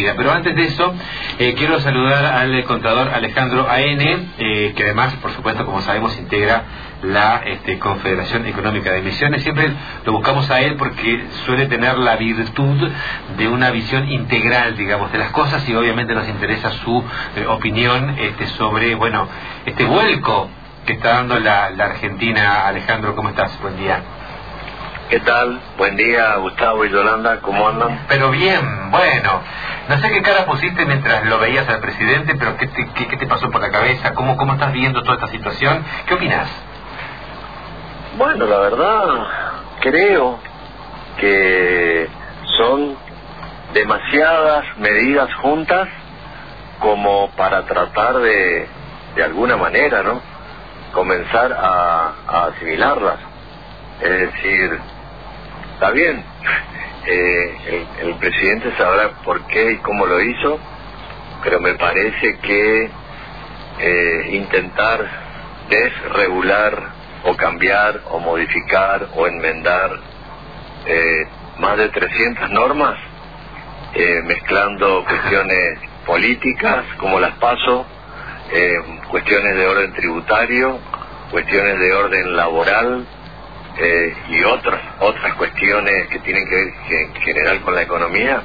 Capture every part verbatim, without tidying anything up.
enseguida. Pero antes de eso, eh, quiero saludar al contador Alejandro A N, eh, que además, por supuesto, como sabemos, integra la este, Confederación Económica de Misiones. Siempre lo buscamos a él porque suele tener la virtud de una visión integral, digamos, de las cosas, y obviamente nos interesa su eh, opinión este, sobre, bueno, este vuelco que está dando la, la Argentina. Alejandro, ¿cómo estás? Buen día. ¿Qué tal? Buen día, Gustavo y Yolanda, ¿cómo andan? Pero bien, bueno, no sé qué cara pusiste mientras lo veías al presidente, pero ¿qué te, qué, qué te pasó por la cabeza? ¿Cómo, cómo estás viendo toda esta situación? ¿Qué opinas? Bueno, la verdad, creo que son demasiadas medidas juntas como para tratar de, de alguna manera, ¿no?, comenzar a, a asimilarlas. Es decir, está bien, eh, el, el presidente sabrá por qué y cómo lo hizo, pero me parece que eh, intentar desregular o cambiar o modificar o enmendar eh, más de trescientas normas, eh, mezclando cuestiones políticas como las PASO, eh, cuestiones de orden tributario, cuestiones de orden laboral, Eh, y otras otras cuestiones que tienen que ver que, en general con la economía,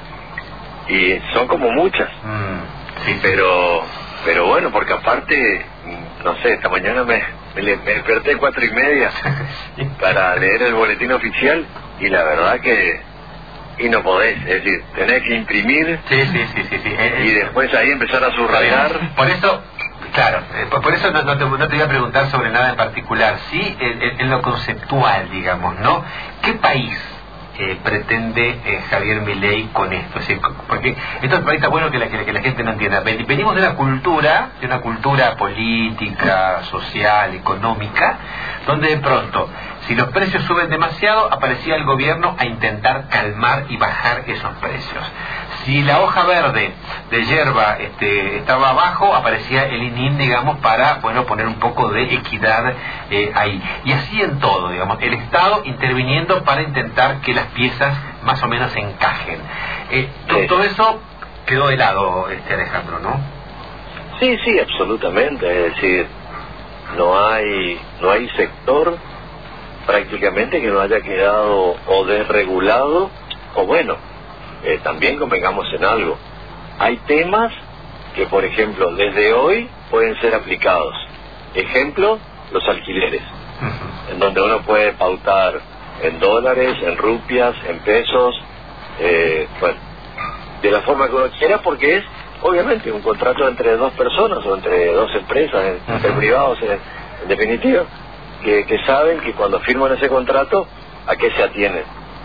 y son como muchas. Mm, sí, pero pero bueno, porque aparte, no sé, esta mañana me, me, me desperté a cuatro y media para leer el boletín oficial, y la verdad que y no podés, es decir, tenés que imprimir, sí, sí, sí, sí, sí. Eh, y después ahí empezar a subrayar. Por eso, claro, eh, por, por eso no, no, te, no te voy a preguntar sobre nada en particular, sí en, en, en lo conceptual, digamos, ¿no? ¿Qué país eh, pretende eh, Javier Milei con esto? Es decir, porque esto está bueno que la, que, que la gente no entienda. Venimos de una cultura, de una cultura política, social, económica, donde de pronto, si los precios suben demasiado, aparecía el gobierno a intentar calmar y bajar esos precios. Si la hoja verde de hierba este, estaba abajo, aparecía el I N I M, digamos, para, bueno, poner un poco de equidad eh, ahí. Y así en todo, digamos, el Estado interviniendo para intentar que las piezas más o menos encajen. Eh, Sí. Todo eso quedó de lado, este Alejandro, ¿no? Sí, sí, absolutamente. Es decir, no hay no hay sector prácticamente que no haya quedado o desregulado, o bueno, eh, también convengamos en algo. Hay temas que, por ejemplo, desde hoy pueden ser aplicados. Ejemplo, los alquileres, uh-huh. en donde uno puede pautar en dólares, en rupias, en pesos, eh, bueno, de la forma que uno quiera, porque es, obviamente, un contrato entre dos personas o entre dos empresas, uh-huh. entre privados, en, en definitiva, que, que saben que cuando firman ese contrato, ¿a qué se atienen?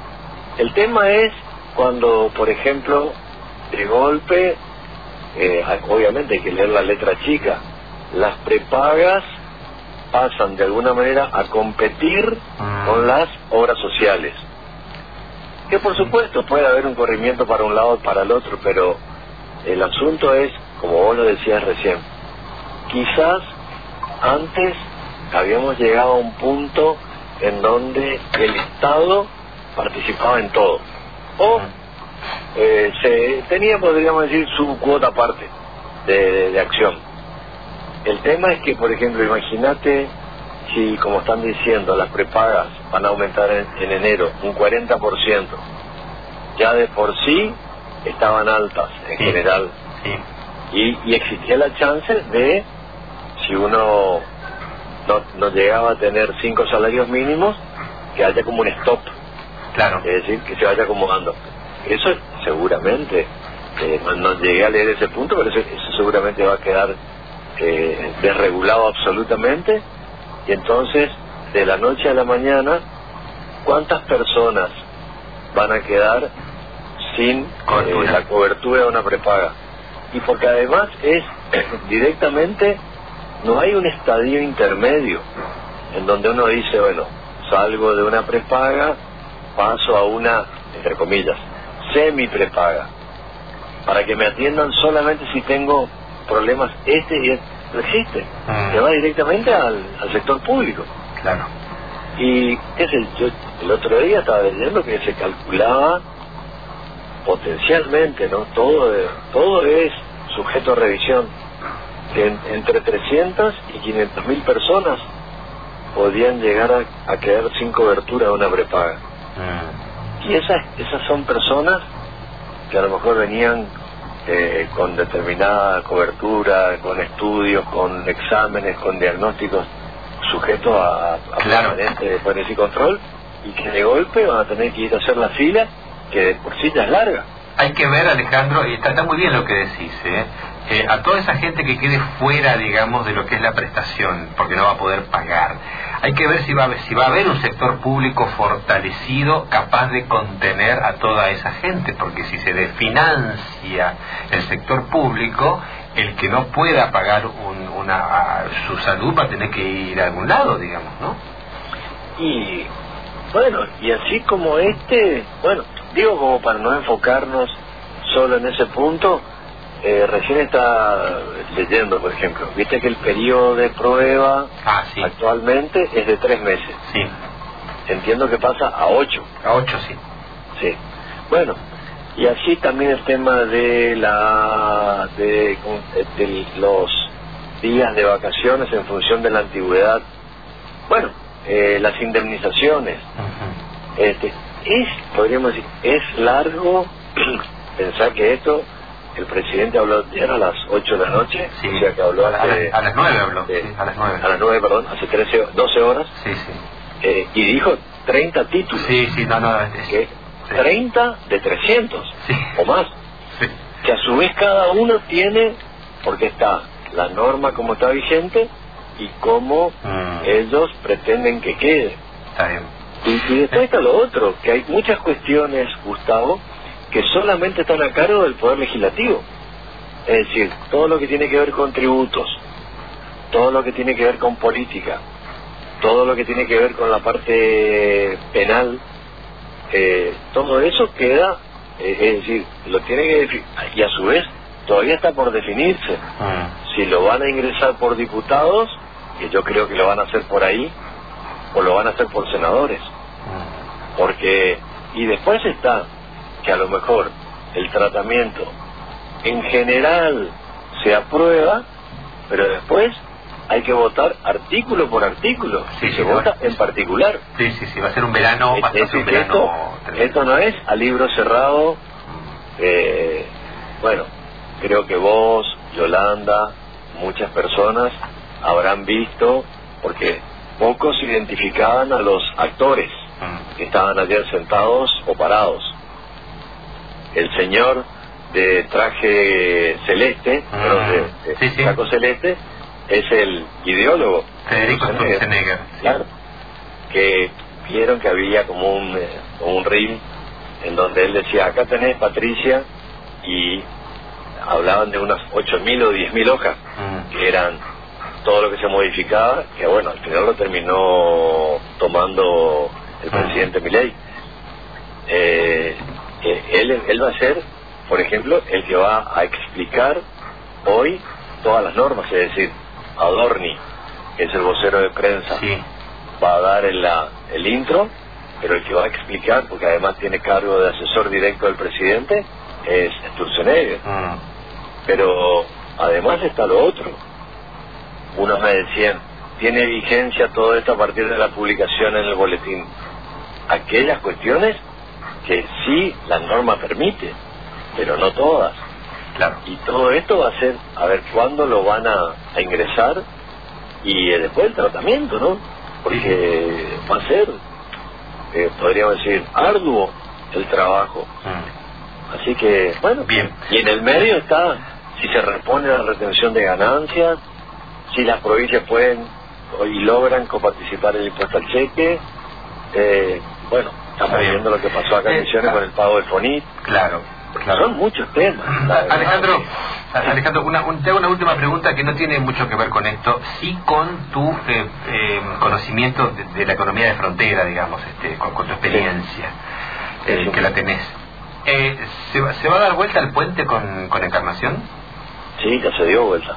El tema es cuando, por ejemplo, de golpe, eh, obviamente hay que leer la letra chica, las prepagas pasan de alguna manera a competir ah. con las obras sociales, que por supuesto puede haber un corrimiento para un lado o para el otro, pero el asunto es, como vos lo decías recién, quizás antes habíamos llegado a un punto en donde el Estado participaba en todo, o eh, se tenía, podríamos decir, su cuota aparte de, de, de acción. El tema es que, por ejemplo, imagínate si, como están diciendo, las prepagas van a aumentar en, en enero un cuarenta por ciento, ya de por sí estaban altas en sí. general, sí. y, y existía la chance de, si uno no, no llegaba a tener cinco salarios mínimos, que haya como un stop. Claro. Es decir, que se vaya acomodando. Eso seguramente, eh, no, no llegué a leer ese punto, pero eso, eso seguramente va a quedar eh, desregulado absolutamente. Y entonces, de la noche a la mañana, ¿cuántas personas van a quedar sin eh, la cobertura de una prepaga? Y porque además es directamente, no hay un estadio intermedio en donde uno dice, bueno, salgo de una prepaga, paso a una, entre comillas, semi prepaga, para que me atiendan solamente si tengo problemas este y este. No existe, ah. se va directamente al, al sector público. Claro. Y qué sé yo, el otro día estaba leyendo que se calculaba potencialmente, ¿no? Todo, todo es sujeto a revisión. En, entre trescientas y quinientas mil personas podían llegar a, a quedar sin cobertura de una prepaga. Mm. Y esas, esas son personas que a lo mejor venían eh, con determinada cobertura, con estudios, con exámenes, con diagnósticos sujetos a, a claro. permanente permanente y control, y que de golpe van a tener que ir a hacer la fila, que de por sí ya es larga. Hay que ver, Alejandro, y está, está muy bien lo que decís, ¿eh? Eh, a toda esa gente que quede fuera, digamos, de lo que es la prestación, porque no va a poder pagar. Hay que ver si va a, si va a haber un sector público fortalecido capaz de contener a toda esa gente, porque si se desfinancia el sector público, el que no pueda pagar un, una, su salud va a tener que ir a algún lado, digamos, ¿no? Y bueno, y así como este, bueno, digo como para no enfocarnos solo en ese punto, eh, recién está leyendo, por ejemplo, viste que el periodo de prueba ah, sí. actualmente es de tres meses. Sí. Entiendo que pasa a ocho. A ocho, sí. Sí. Bueno, y así también el tema de la de, de los días de vacaciones en función de la antigüedad. Bueno, eh, las indemnizaciones. Uh-huh. Este, es, podríamos decir, es largo pensar que esto, el presidente habló ayer a las ocho de la noche, sí. O sea que habló hace, a, la, a las nueve habló, de, sí, a las nueve. A las nueve, perdón, hace trece, doce horas. Sí, sí. Eh, y dijo treinta títulos. Sí, sí, no, no. Es, que sí. treinta de trescientos sí. o más. Sí. Que a su vez cada uno tiene, porque está la norma como está vigente y cómo mm. ellos pretenden que quede. Está bien. Y, y después está lo otro, que hay muchas cuestiones, Gustavo, que solamente están a cargo del Poder Legislativo. Es decir, todo lo que tiene que ver con tributos, todo lo que tiene que ver con política, todo lo que tiene que ver con la parte penal, eh, todo eso queda, eh, es decir, lo tiene que definir, y a su vez todavía está por definirse. Mm. Si lo van a ingresar por diputados, que yo creo que lo van a hacer por ahí, o lo van a hacer por senadores. Mm. Porque, y después está que a lo mejor el tratamiento en general se aprueba, pero después hay que votar artículo por artículo, sí, y sí, se vota en particular. Sí, sí, sí, va a ser un verano, va a ser un verano. Esto, esto no es a libro cerrado. eh, bueno, creo que vos, Yolanda, muchas personas habrán visto, porque pocos identificaban a los actores mm. que estaban ayer sentados o parados. El señor de traje celeste, mm. perdón, de, de sí, sí. saco celeste, es el ideólogo Federico Sturzenegger, claro, que vieron que había como un, eh, un reel en donde él decía, acá tenés Patricia, y hablaban de unas ocho mil o diez mil hojas, mm. que eran todo lo que se modificaba, que bueno, al final lo terminó tomando el mm. presidente Milei. Eh, eh, él, él va a ser, por ejemplo, el que va a explicar hoy todas las normas, es decir, Adorni, que es el vocero de prensa, sí. va a dar el, la, el intro, pero el que va a explicar, porque además tiene cargo de asesor directo del presidente, es Sturzenegger. Mm. Pero además está lo otro. Unos me decían, tiene vigencia todo esto a partir de la publicación en el boletín. Aquellas cuestiones que sí la norma permite, pero no todas. Claro. Y todo esto va a ser, a ver cuándo lo van a, a ingresar, y eh, después el tratamiento, ¿no? Porque sí. va a ser, eh, podríamos decir, arduo el trabajo. Mm. Así que, bueno, bien. Y en el medio está, si se repone la retención de ganancias, si las provincias pueden y logran coparticipar el impuesto al cheque, eh, bueno, estamos viendo lo que pasó acá en Misiones eh, con el pago del FONIT. Claro. Claro. Son muchos temas. Alejandro, Alejandro, una, un, te hago una última pregunta que no tiene mucho que ver con esto, sí con tu eh, eh, conocimiento de, de la economía de frontera, digamos, este, con, con tu experiencia, sí. eh, sí. que la tenés. Eh, ¿se, va, ¿Se va a dar vuelta el puente con, con Encarnación? Sí, ya se dio vuelta.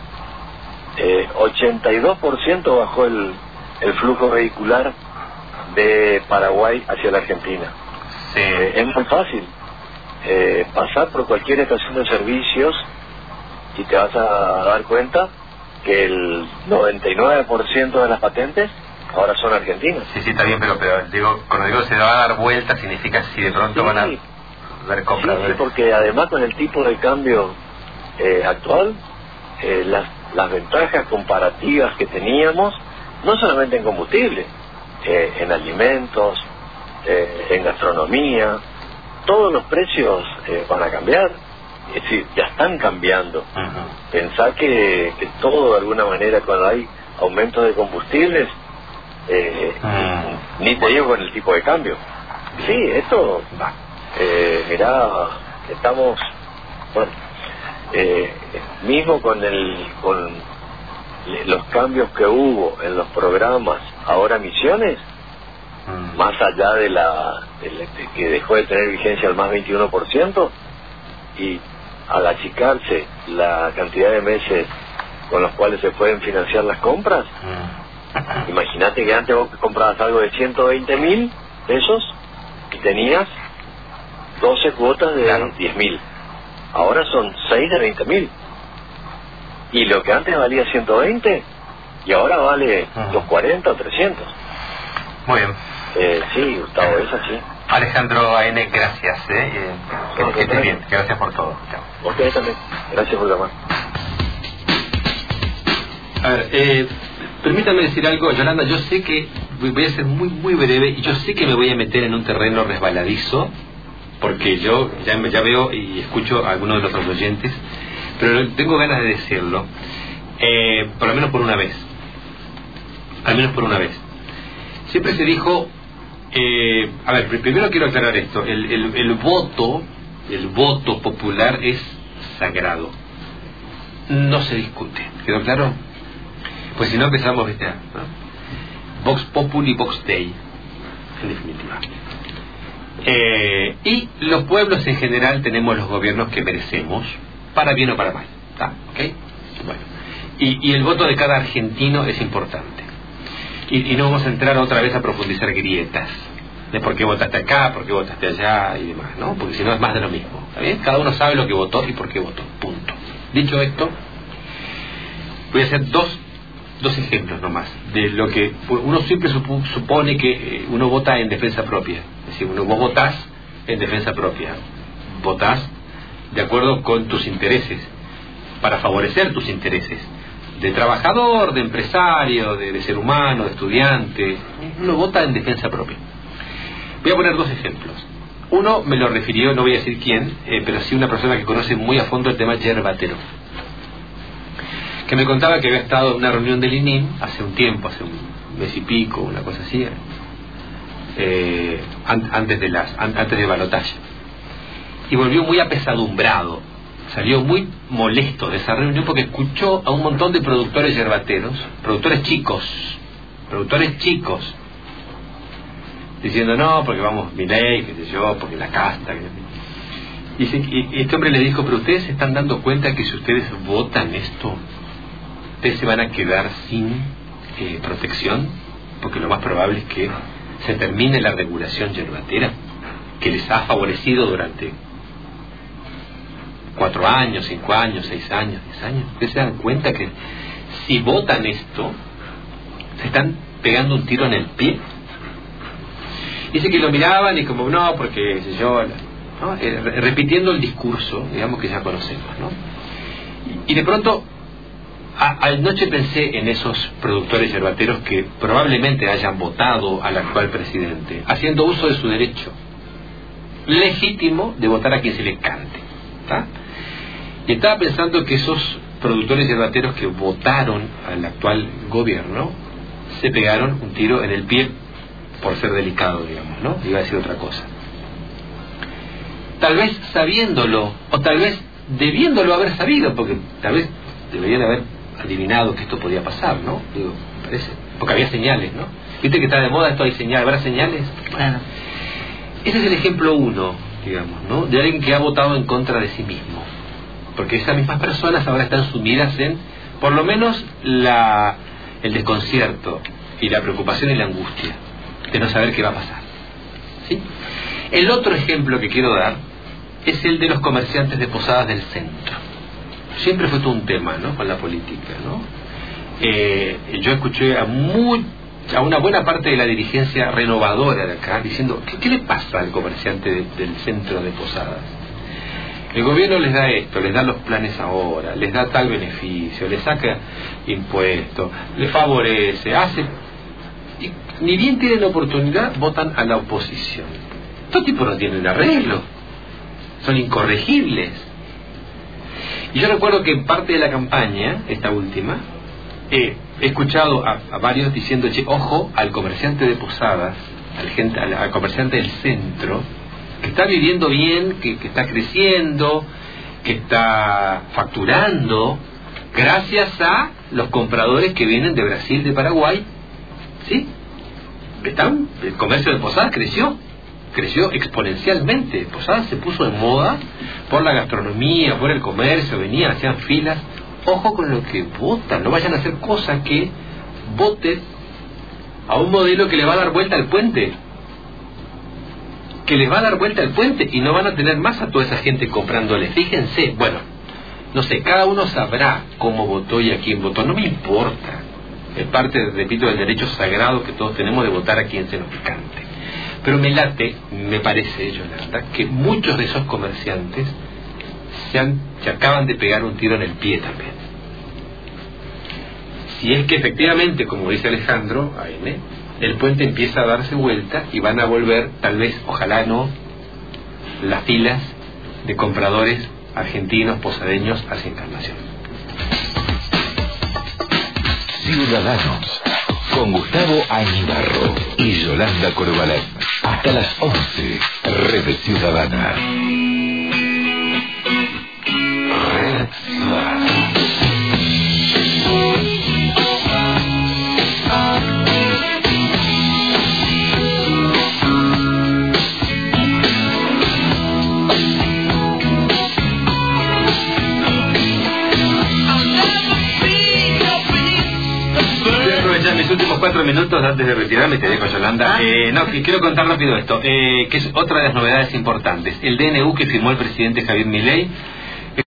Eh, ochenta y dos por ciento bajó el, el flujo vehicular de Paraguay hacia la Argentina. Sí. Eh, es muy fácil. eh, pasar por cualquier estación de servicios y te vas a dar cuenta que el noventa y nueve por ciento de las patentes ahora son argentinas. Sí, sí, está bien, pero, pero digo, cuando digo se va a dar vuelta, significa si de pronto sí, van a dar compradores. Sí, sí, porque además con el tipo de cambio eh, actual, eh, las, las ventajas comparativas que teníamos, no solamente en combustible, eh, en alimentos, eh, en gastronomía, todos los precios eh, van a cambiar. Es decir, ya están cambiando. Uh-huh. Pensar que, que todo de alguna manera, cuando hay aumento de combustibles, eh, uh-huh. ni te digo con el tipo de cambio. Sí, esto, eh, mirá, estamos, bueno, eh, mismo con el con los cambios que hubo en los programas ahora Misiones, uh-huh. más allá de la, de la de que dejó de tener vigencia al más veintiuno por ciento, y al achicarse la cantidad de meses con los cuales se pueden financiar las compras, mm. imagínate que antes vos comprabas algo de ciento veinte mil pesos y tenías doce cuotas de claro. diez mil. Ahora son seis de veinte mil. Y lo que antes valía ciento veinte, y ahora vale mm. los cuarenta o trescientos. Muy bien. Eh, sí, Gustavo, es así. Alejandro A N, gracias, ¿eh? eh que, que estés bien, gracias por todo. Chao. Ustedes también, gracias por llamar. A ver, eh, permítame decir algo, Yolanda, yo sé que voy a ser muy, muy breve, y yo sé que me voy a meter en un terreno resbaladizo, porque yo ya, ya veo y escucho a algunos de los oyentes, pero tengo ganas de decirlo, eh, por lo menos por una vez, al menos por una vez. Siempre se dijo... Eh, a ver, primero quiero aclarar esto. El, el, el voto, el voto popular es sagrado. No se discute. ¿Quedó claro? Pues si no empezamos, ¿viste? ¿no? Vox Populi, Vox Dei, en definitiva. Eh, y los pueblos en general tenemos los gobiernos que merecemos, para bien o para mal. ¿Está? ¿Ok? Bueno. Y, y el voto de cada argentino es importante. Y, y no vamos a entrar otra vez a profundizar grietas de por qué votaste acá, por qué votaste allá y demás, ¿no? Porque si no es más de lo mismo, ¿está bien? Cada uno sabe lo que votó y por qué votó, punto. Dicho esto, voy a hacer dos dos ejemplos nomás de lo que uno siempre supo, supone que uno vota en defensa propia. Es decir, uno, vos votás en defensa propia, votás de acuerdo con tus intereses, para favorecer tus intereses, de trabajador, de empresario, de, de ser humano, de estudiante. Uno vota en defensa propia. Voy a poner dos ejemplos. Uno me lo refirió, no voy a decir quién, eh, pero sí una persona que conoce muy a fondo el tema yerbatero, que me contaba que había estado en una reunión del I N I M hace un tiempo, hace un mes y pico, una cosa así, eh, an, antes de las an, antes del balotaje, y volvió muy apesadumbrado. Salió muy molesto de esa reunión porque escuchó a un montón de productores yerbateros, productores chicos, productores chicos, diciendo no, porque vamos, Milei, qué sé yo, porque la casta. Y, se, y este hombre le dijo, pero ustedes se están dando cuenta que si ustedes votan esto, ustedes se van a quedar sin eh, protección, porque lo más probable es que se termine la regulación yerbatera, que les ha favorecido durante cuatro años, cinco años, seis años, diez años. Ustedes se dan cuenta que si votan esto, se están pegando un tiro en el pie. Dice que lo miraban y como, no, porque yo, ¿no? eh, repitiendo el discurso, digamos, que ya conocemos, ¿no? Y de pronto, a, anoche pensé en esos productores yerbateros que probablemente hayan votado al actual presidente, haciendo uso de su derecho legítimo de votar a quien se le cante, ¿está? Y estaba pensando que esos productores yerbateros que votaron al actual gobierno se pegaron un tiro en el pie por ser delicado, digamos, ¿no? Iba a decir otra cosa. Tal vez sabiéndolo, o tal vez debiéndolo haber sabido, porque tal vez deberían haber adivinado que esto podía pasar, ¿no? Digo, me parece, porque había señales, ¿no? ¿Viste que está de moda esto, hay señales, habrá señales? Bueno, ese es el ejemplo uno, digamos, ¿no? De alguien que ha votado en contra de sí mismo. Porque esas mismas personas ahora están sumidas en, por lo menos, la, el desconcierto y la preocupación y la angustia de no saber qué va a pasar, ¿sí? El otro ejemplo que quiero dar es el de los comerciantes de Posadas del centro. Siempre fue todo un tema, ¿no?, con la política, ¿no? Eh, yo escuché a, muy, a una buena parte de la dirigencia renovadora de acá diciendo, ¿qué, qué le pasa al comerciante de, del centro de Posadas? El gobierno les da esto, les da los planes ahora, les da tal beneficio, les saca impuestos, les favorece, hace... Y ni bien tienen la oportunidad, votan a la oposición. Estos tipos no tienen arreglo, son incorregibles. Y yo recuerdo que en parte de la campaña, esta última, eh, he escuchado a, a varios diciendo, che, ojo al comerciante de Posadas, al, gente, al, al comerciante del centro, que está viviendo bien, que, que está creciendo, que está facturando, gracias a los compradores que vienen de Brasil, de Paraguay, ¿sí? Están, el comercio de Posadas creció, creció exponencialmente. Posadas se puso en moda por la gastronomía, por el comercio, venían, hacían filas. Ojo con lo que votan, no vayan a hacer cosas que voten a un modelo que le va a dar vuelta al puente, que les va a dar vuelta al puente y no van a tener más a toda esa gente comprándoles. Fíjense, bueno, no sé, cada uno sabrá cómo votó y a quién votó, no me importa. Es parte, repito, del derecho sagrado que todos tenemos de votar a quien se nos cante. Pero me late, me parece, Yolanda, que muchos de esos comerciantes se, han, se acaban de pegar un tiro en el pie también. Si es que efectivamente, como dice Alejandro A M, el puente empieza a darse vuelta y van a volver, tal vez, ojalá no, las filas de compradores argentinos, posadeños hacia Encarnación. Ciudadanos, con Gustavo Añibarro y Yolanda Corbalán. Hasta las once, Red Ciudadana. Red Ciudadana. Mis últimos cuatro minutos antes de retirarme, te dejo, Yolanda. Eh, no, que quiero contar rápido esto, eh, que es otra de las novedades importantes. El D N U que firmó el presidente Javier Milei